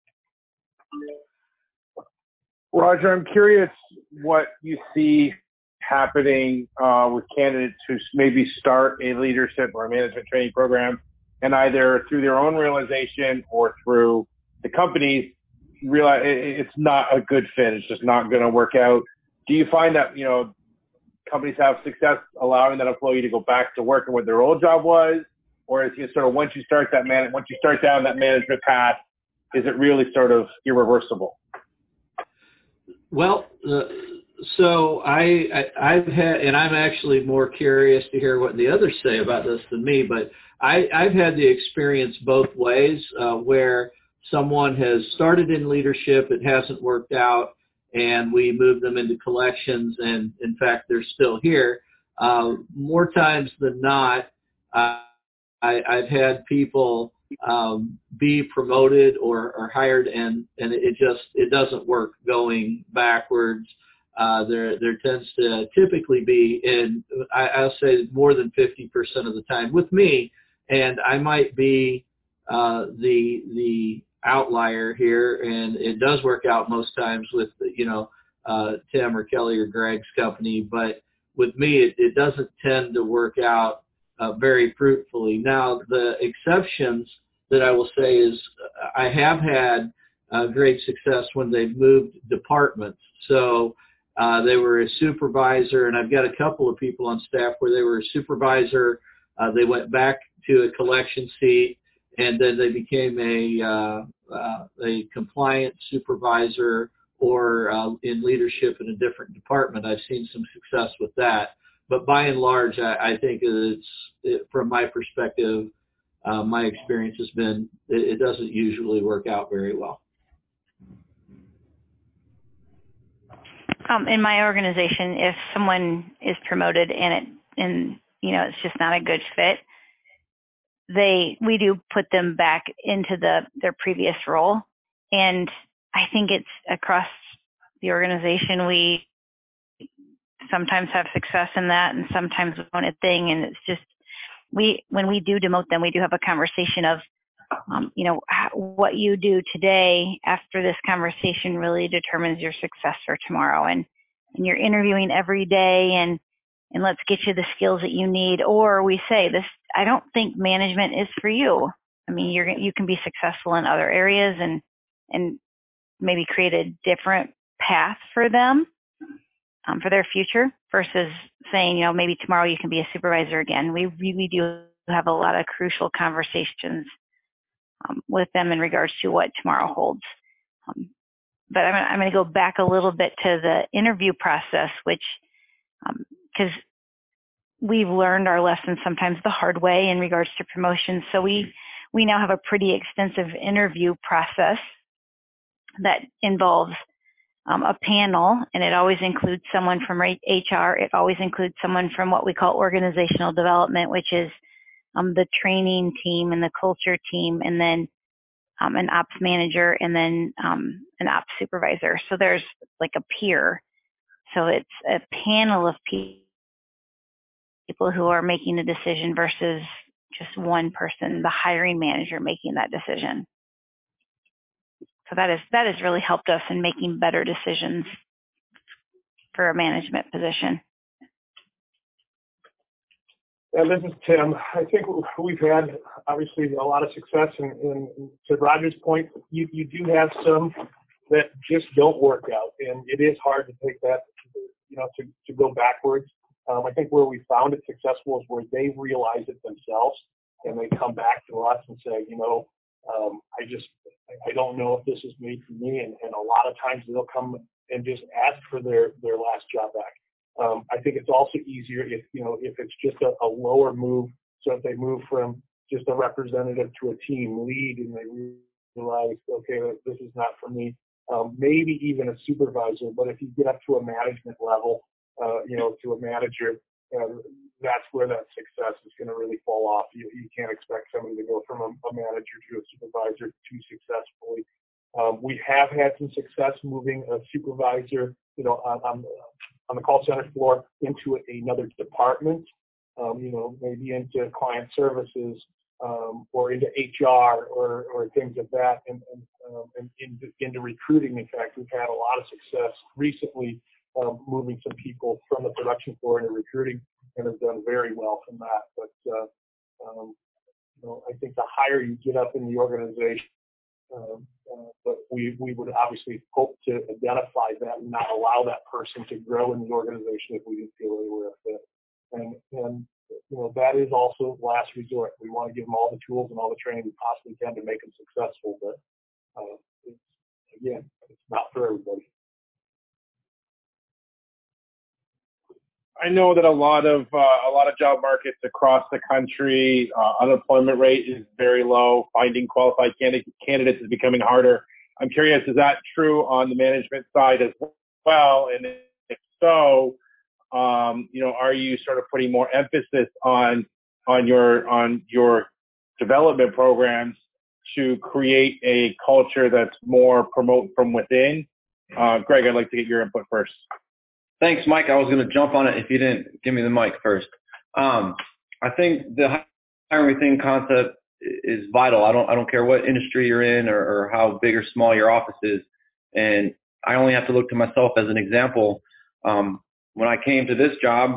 Roger, I'm curious what you see happening with candidates who maybe start a leadership or a management training program and either through their own realization or through the companies realize it's not a good fit. It's just not going to work out. Do you find that, companies have success allowing that employee to go back to working what their old job was? Or is it sort of once you start down that management path, is it really sort of irreversible? Well, so I've had, and I'm actually more curious to hear what the others say about this than me, but I've had the experience both ways, where someone has started in leadership, it hasn't worked out, and we move them into collections, and in fact, they're still here. More times than not, I've had people be promoted or hired, and it doesn't work going backwards. There tends to typically be, I'll say more than 50% of the time with me, and I might be the outlier here, and it does work out most times with Tim or Kelly or Greg's company, but with me it doesn't tend to work out very fruitfully. Now, the exceptions that I will say is I have had great success when they've moved departments. So they were a supervisor, and I've got a couple of people on staff where they were a supervisor. They went back to a collection seat, and then they became a compliance supervisor or in leadership in a different department. I've seen some success with that. But by and large, I think from my perspective, my experience has been it doesn't usually work out very well. In my organization, if someone is promoted and it's just not a good fit, we do put them back into their previous role. And I think it's across the organization. We sometimes have success in that, and sometimes we want a thing. And it's just when we do demote them, we do have a conversation of what you do today after this conversation really determines your success for tomorrow. And you're interviewing every day, and let's get you the skills that you need. Or we say this, I don't think management is for you. I mean, you can be successful in other areas and maybe create a different path for them for their future versus saying, maybe tomorrow you can be a supervisor again. We really do have a lot of crucial conversations with them in regards to what tomorrow holds. But I'm going to go back a little bit to the interview process, which, because we've learned our lessons sometimes the hard way in regards to promotions. So we now have a pretty extensive interview process that involves a panel, and it always includes someone from HR. It always includes someone from what we call organizational development, which is the training team and the culture team, and then an ops manager, and then an ops supervisor. So there's like a peer. So it's a panel of people who are making a decision versus just one person, the hiring manager, making that decision. So that has really helped us in making better decisions for a management position. Yeah, this is Tim. I think we've had obviously a lot of success, and to Roger's point, you do have some that just don't work out, and it is hard to take that, to go backwards. I think where we found it successful is where they realize it themselves, and they come back to us and say, I don't know if this is made for me, and a lot of times they'll come and just ask for their last job back. I think it's also easier if it's just a lower move. So if they move from just a representative to a team lead, and they realize, okay, this is not for me, maybe even a supervisor. But if you get up to a management level, to a manager, that's where that success is going to really fall off. You can't expect somebody to go from a manager to a supervisor too successfully. We have had some success moving a supervisor, on the call center floor into another department, maybe into client services, or into HR or things like that, and into recruiting. In fact, we've had a lot of success recently moving some people from the production floor into recruiting, and have done very well from that. But I think the higher you get up in the organization, but we would obviously hope to identify that and not allow that person to grow in the organization if we didn't feel they were a fit. And that is also last resort. We want to give them all the tools and all the training we possibly can to make them successful. But it's not for everybody. I know that a lot of job markets across the country, unemployment rate is very low. Finding qualified candidates is becoming harder. I'm curious, is that true on the management side as well? And if so, are you sort of putting more emphasis on your development programs to create a culture that's more promote from within? Greg, I'd like to get your input first. Thanks, Mike. I was going to jump on it if you didn't give me the mic first. I think the hiring within concept is vital. I don't care what industry you're in or how big or small your office is. And I only have to look to myself as an example. When I came to this job,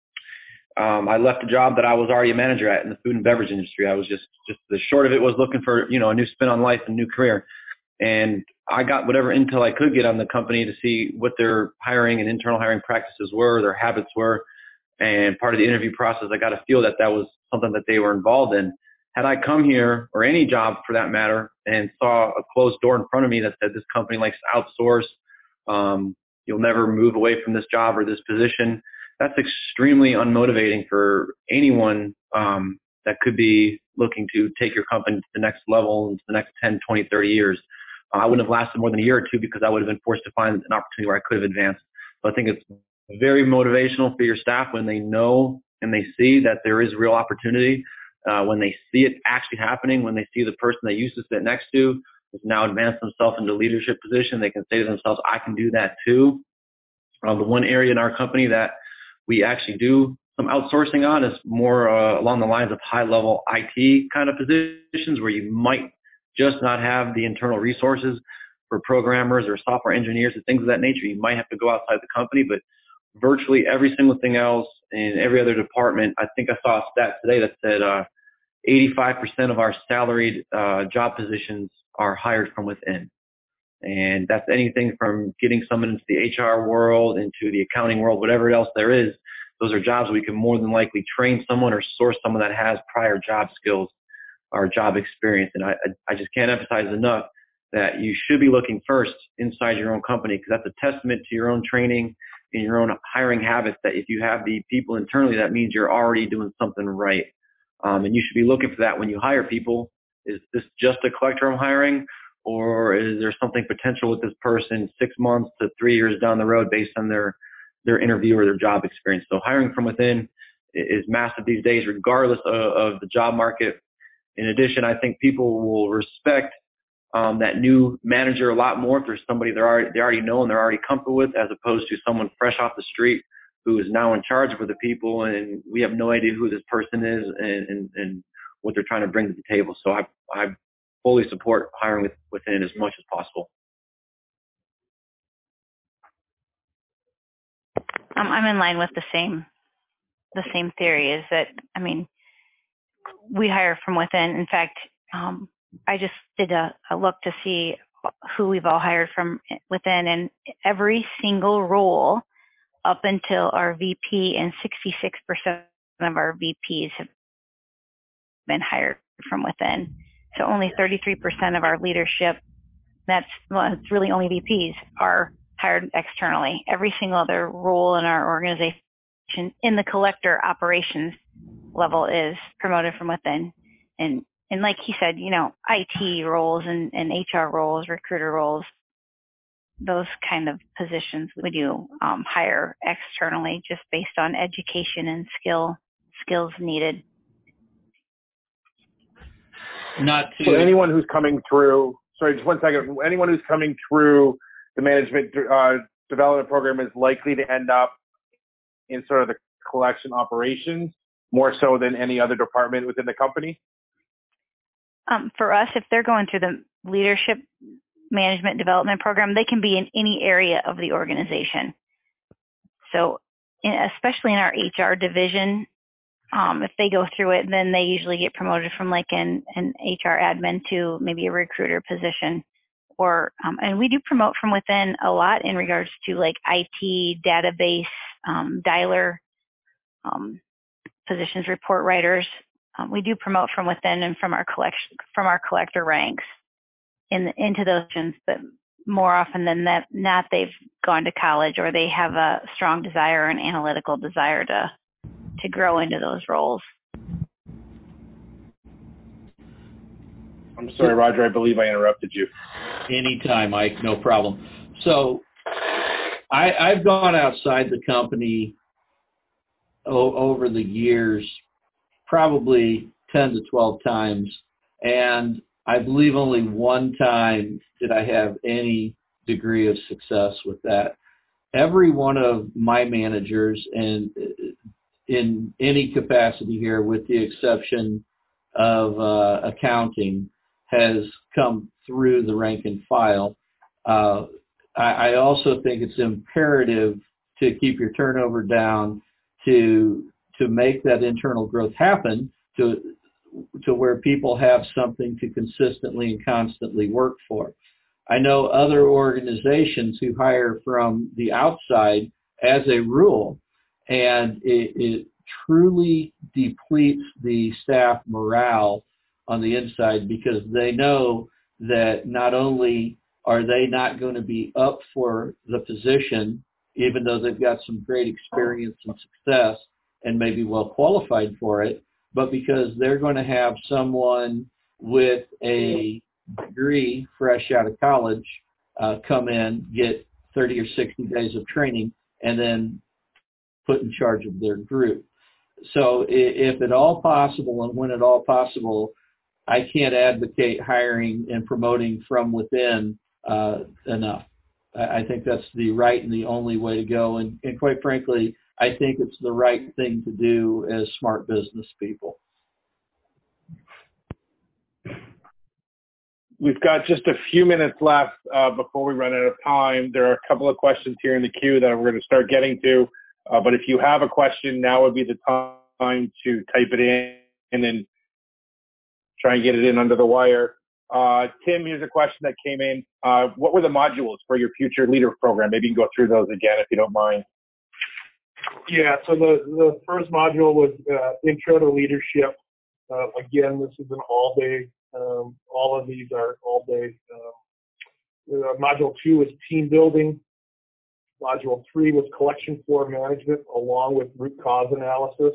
I left a job that I was already a manager at in the food and beverage industry. I was just the short of it was looking for, a new spin on life and new career. And I got whatever intel I could get on the company to see what their hiring and internal hiring practices were, their habits were. And part of the interview process, I got a feel that was something that they were involved in. Had I come here, or any job for that matter, and saw a closed door in front of me that said this company likes to outsource, you'll never move away from this job or this position, that's extremely unmotivating for anyone that could be looking to take your company to the next level in the next 10, 20, 30 years. I wouldn't have lasted more than a year or two because I would have been forced to find an opportunity where I could have advanced. So I think it's very motivational for your staff when they know and they see that there is real opportunity, when they see it actually happening, when they see the person they used to sit next to has now advanced themselves into a leadership position. They can say to themselves, I can do that too. The one area in our company that we actually do some outsourcing on is more along the lines of high-level IT kind of positions where you might just not have the internal resources for programmers or software engineers and things of that nature. You might have to go outside the company, but virtually every single thing else in every other department, I think I saw a stat today that said 85% of our salaried job positions are hired from within. And that's anything from getting someone into the HR world, into the accounting world, whatever else there is. Those are jobs we can more than likely train someone or source someone that has prior job skills or job experience. And I just can't emphasize enough that you should be looking first inside your own company, because that's a testament to your own training and your own hiring habits, that if you have the people internally, that means you're already doing something right. And you should be looking for that when you hire people. Is this just a collector I'm hiring, or is there something potential with this person 6 months to 3 years down the road based on their interview or their job experience? So hiring from within is massive these days, regardless of the job market. In addition, I think people will respect that new manager a lot more if there's somebody they already know and they're already comfortable with, as opposed to someone fresh off the street who is now in charge of the people, and we have no idea who this person is and what they're trying to bring to the table. So I fully support hiring within as much as possible. I'm in line with the same theory. Is that, we hire from within. In fact, I just did a look to see who we've all hired from within, and every single role up until our VP, and 66% of our VPs have been hired from within. So only 33% of our leadership, it's really only VPs, are hired externally. Every single other role in our organization in the collector operations level is promoted from within. And like he said, IT roles and HR roles, recruiter roles, those kind of positions we do hire externally just based on education and skills needed. So anyone who's coming through, sorry, just 1 second. Anyone who's coming through the management development program is likely to end up in sort of the collection operations more so than any other department within the company? For us, if they're going through the leadership management development program, they can be in any area of the organization. So especially in our HR division, if they go through it, then they usually get promoted from like an HR admin to maybe a recruiter position. Or and we do promote from within a lot in regards to like IT, database, dialer positions, report writers. We do promote from within and from our collector ranks into those positions, but more often than not, they've gone to college or they have a strong desire, an analytical desire to grow into those roles. I'm sorry, Roger, I believe I interrupted you. Anytime, Mike, no problem. So I've gone outside the company over the years, probably 10 to 12 times, and I believe only one time did I have any degree of success with that. Every one of my managers, and in any capacity here, with the exception of accounting, has come through the rank and file. I also think it's imperative to keep your turnover down, to make that internal growth happen, to where people have something to consistently and constantly work for. I know other organizations who hire from the outside as a rule, and it truly depletes the staff morale on the inside, because they know that not only are they not going to be up for the position, even though they've got some great experience and success and maybe well qualified for it, but because they're going to have someone with a degree fresh out of college come in, get 30 or 60 days of training, and then put in charge of their group. So if at all possible and when at all possible, I can't advocate hiring and promoting from within enough. I think that's the right and the only way to go. And quite frankly, I think it's the right thing to do as smart business people. We've got just a few minutes left before we run out of time. There are a couple of questions here in the queue that we're going to start getting to. But if you have a question, now would be the time to type it in and try and get it in under the wire. Tim, here's a question that came in. What were the modules for your future leader program? Maybe you can go through those again if you don't mind. Yeah, so the first module was Intro to Leadership. Again, this is an all-day. All of these are all-day. Module 2 is Team Building. Module 3 was Collection Floor Management along with Root Cause Analysis.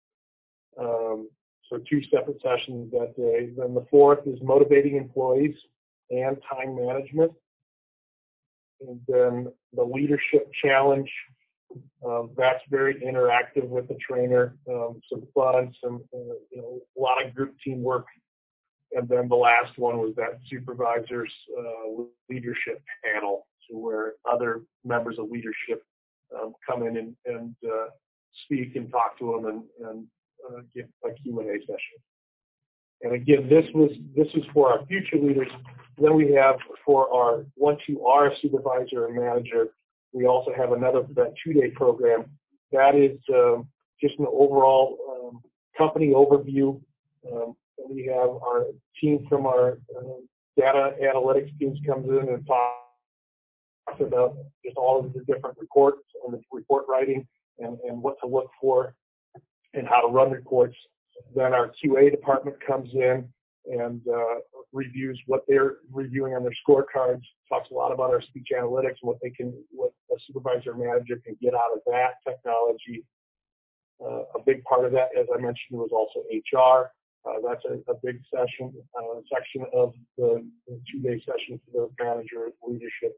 So 2 separate sessions that day. Then the 4th is Motivating Employees and Time Management. And then the Leadership Challenge. That's very interactive with the trainer, some fun, a lot of group teamwork. And then the last one was that supervisor's leadership panel, so where other members of leadership come in and speak and talk to them and give a Q&A session. And again, this is for our future leaders. Then we have for our once you are a supervisor and manager, we also have that 2-day program. That is just an overall company overview. We have our team from our data analytics teams comes in and talks about just all of the different reports and the report writing and what to look for and how to run reports. Then our QA department comes in and reviews what they're reviewing on their scorecards, talks a lot about our speech analytics and what a supervisor or manager can get out of that technology. A big part of that, as I mentioned, was also HR. That's a big section of the 2-day session for the manager leadership.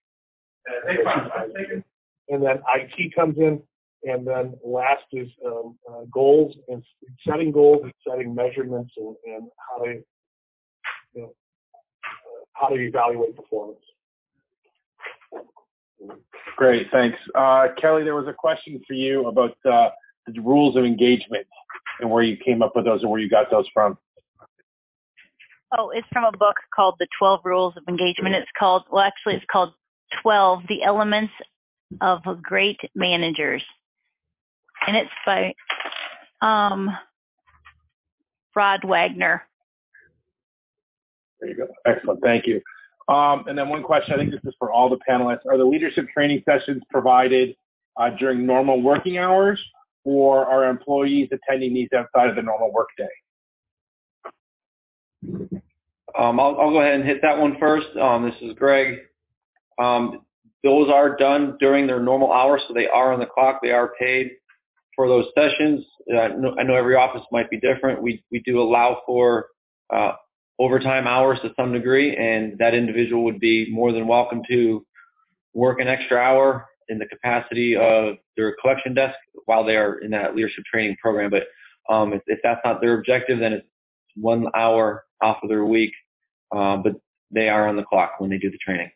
And then IT comes in, and then last is goals and setting goals and setting measurements and how to evaluate performance. Great, thanks. Kelly, there was a question for you about the rules of engagement and where you came up with those and where you got those from. Oh, it's from a book called The 12 Rules of Engagement. It's called 12, The Elements of Great Managers. And it's by Rod Wagner. There you go. Excellent. Thank you. And then one question, I think this is for all the panelists. Are the leadership training sessions provided during normal working hours, or are employees attending these outside of the normal workday? I'll go ahead and hit that one first. This is Greg. Those are done during their normal hours, so they are on the clock. They are paid for those sessions. I know every office might be different. We do allow for overtime hours to some degree, and that individual would be more than welcome to work an extra hour in the capacity of their collection desk while they are in that leadership training program. But if that's not their objective, then it's 1 hour off of their week, but they are on the clock when they do the training.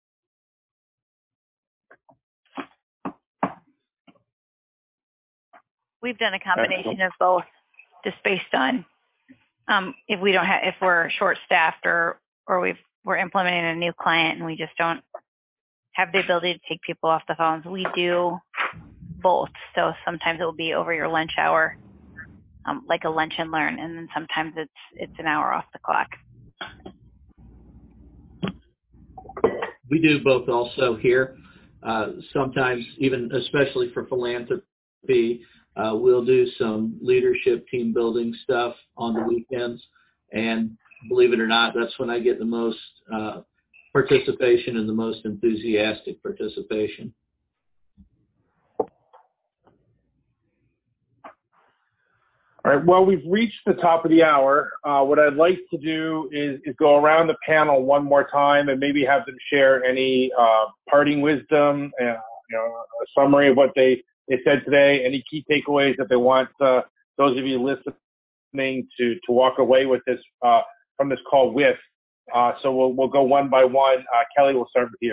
We've done a combination of both, just based on if we're short-staffed or we're implementing a new client and we just don't have the ability to take people off the phones. We do both. So sometimes it will be over your lunch hour, like a lunch and learn, and then sometimes it's an hour off the clock. We do both also here. Sometimes, even especially for philanthropy, we'll do some leadership team building stuff on the weekends. And believe it or not, that's when I get the most participation and the most enthusiastic participation. All right, well, we've reached the top of the hour. What I'd like to do is go around the panel one more time and maybe have them share any parting wisdom, a summary of what they said today, any key takeaways that they want those of you listening to walk away with this from this call with. So we'll go one by one. Kelly, we'll start with you.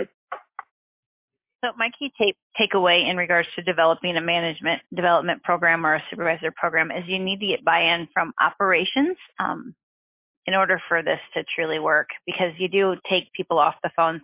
So my key takeaway in regards to developing a management development program or a supervisor program is you need to get buy-in from operations in order for this to truly work, because you do take people off the phones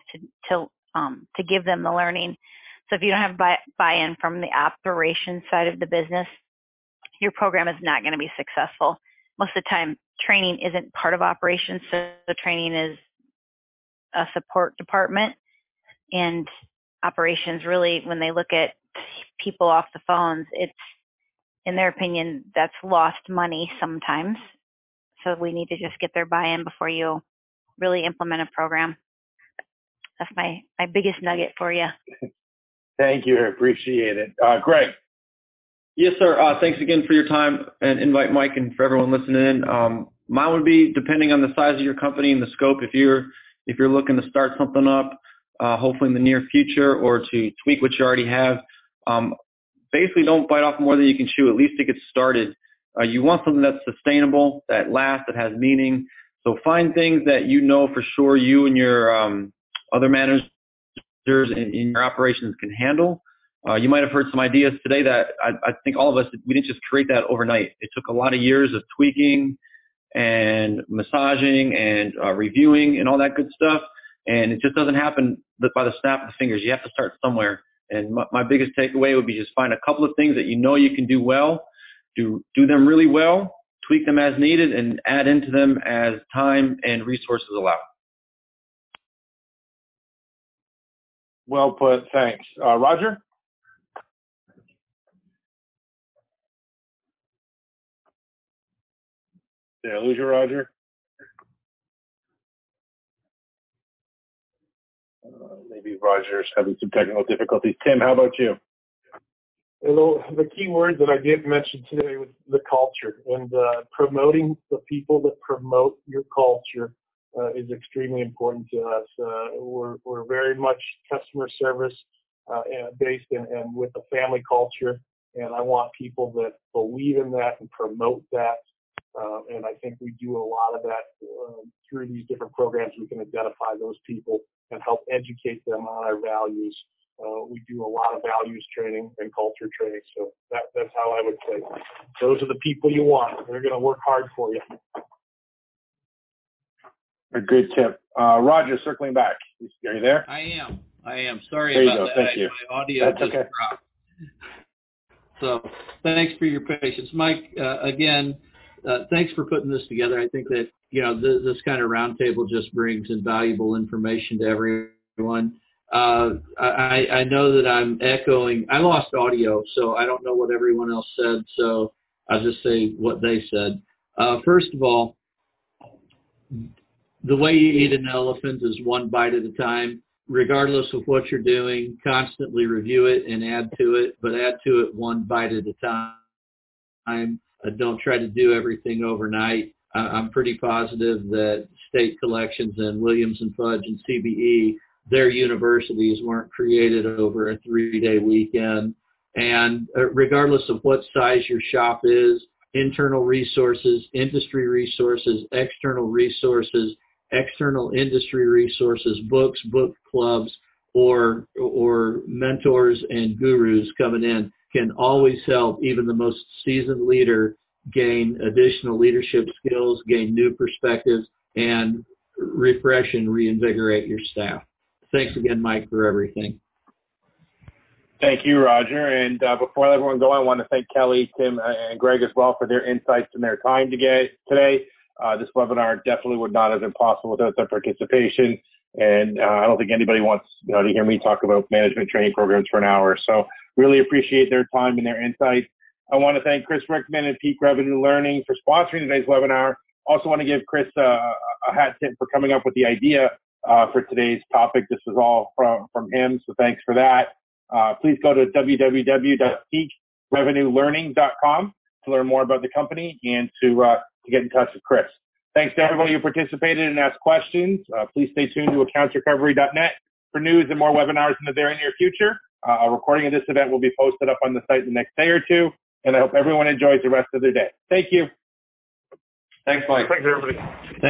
to give them the learning. So if you don't have buy-in from the operations side of the business, your program is not going to be successful. Most of the time, training isn't part of operations, so the training is a support department. And operations really, when they look at people off the phones, it's, in their opinion, that's lost money sometimes. So we need to just get their buy-in before you really implement a program. That's my biggest nugget for you. Thank you. I appreciate it. Greg. Yes, sir. Thanks again for your time and invite Mike and for everyone listening in. Mine would be depending on the size of your company and the scope. If you're looking to start something up, hopefully in the near future, or to tweak what you already have, basically don't bite off more than you can chew, at least to get started. You want something that's sustainable, that lasts, that has meaning. So find things that you know for sure you and your other managers in your operations can handle. You might have heard some ideas today that I think all of us, we didn't just create that overnight. It took a lot of years of tweaking and massaging and reviewing and all that good stuff. And it just doesn't happen by the snap of the fingers. You have to start somewhere. And my biggest takeaway would be just find a couple of things that you know you can do well, do them really well, tweak them as needed, and add into them as time and resources allow. Well put. Thanks. Roger? Did I lose you, Roger? Maybe Roger's having some technical difficulties. Tim, how about you? The key word that I did mention today was the culture, and promoting the people that promote your culture is extremely important to us. We're very much customer service based and with a family culture, and I want people that believe in that and promote that. And I think we do a lot of that through these different programs. We can identify those people and help educate them on our values. We do a lot of values training and culture training. So that's how I would say. Those are the people you want. They're going to work hard for you. A good tip. Roger, circling back. Are you there? I am. Sorry there you about go. that. Thank you. My audio That's just okay. dropped. So thanks for your patience. Mike, again, thanks for putting this together. I think that, this kind of roundtable just brings invaluable information to everyone. I know that I'm echoing. I lost audio, so I don't know what everyone else said, so I'll just say what they said. First of all, the way you eat an elephant is one bite at a time. Regardless of what you're doing, constantly review it and add to it, but add to it one bite at a time. Don't try to do everything overnight. I'm pretty positive that state collections and Williams and Fudge and CBE, their universities weren't created over a 3-day weekend. And regardless of what size your shop is, internal resources, industry resources, external industry resources, books, book clubs, or mentors and gurus coming in can always help even the most seasoned leader gain additional leadership skills, gain new perspectives, and refresh and reinvigorate your staff. Thanks again, Mike, for everything. Thank you, Roger. And before I let everyone go, I want to thank Kelly, Tim, and Greg as well for their insights and their time today. This webinar definitely would not have been possible without their participation. And I don't think anybody wants to hear me talk about management training programs for an hour. So really appreciate their time and their insights. I want to thank Chris Rickman and Peak Revenue Learning for sponsoring today's webinar. Also want to give Chris a hat tip for coming up with the idea for today's topic. This was all from him, so thanks for that. Please go to www.peakrevenuelearning.com to learn more about the company and to get in touch with Chris. Thanks to everybody who participated and asked questions. Please stay tuned to accountsrecovery.net for news and more webinars in the very near future. A recording of this event will be posted up on the site in the next day or two, and I hope everyone enjoys the rest of their day. Thank you. Thanks, Mike. Thanks, everybody.